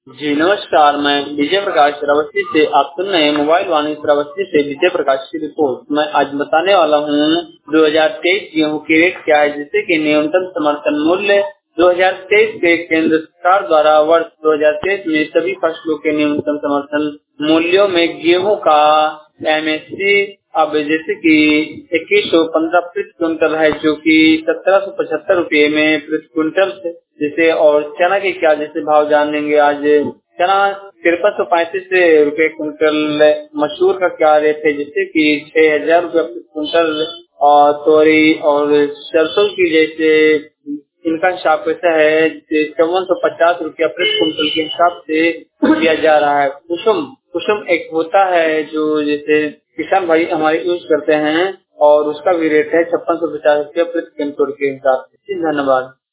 जी नमस्कार, मैं विजय प्रकाश श्रावस्ती से आप सुन रहे हैं मोबाइल वाणी श्रावस्ती से विजय प्रकाश की रिपोर्ट। मैं आज बताने वाला हूँ 2023 गेहूँ की रेट क्या है, जिससे कि न्यूनतम समर्थन मूल्य 2023 के केंद्र सरकार द्वारा वर्ष 2023 में सभी फसलों के न्यूनतम समर्थन मूल्यों में गेहूं का एमएसपी अब जैसे कि 2115 प्रति क्विंटल है, जो कि 1775 रुपये में प्रति क्विंटल है। जैसे और चना के क्या जैसे भाव जानेंगे आज। चना 5335 रुपये क्विंटल। मसूर का क्या रेट है, जैसे कि 6000 रुपये प्रति क्विंटल। और तोरी और सरसों की जैसे इनका हिसाब कैसा है, 5450 रुपया प्रति क्विंटल के हिसाब से दिया जा रहा है। कुसुम कुसुम एक होता है जो जैसे किसान भाई हमारे यूज करते हैं, और उसका भी रेट है 5650 रुपया प्रति क्विंटल के हिसाब से। धन्यवाद।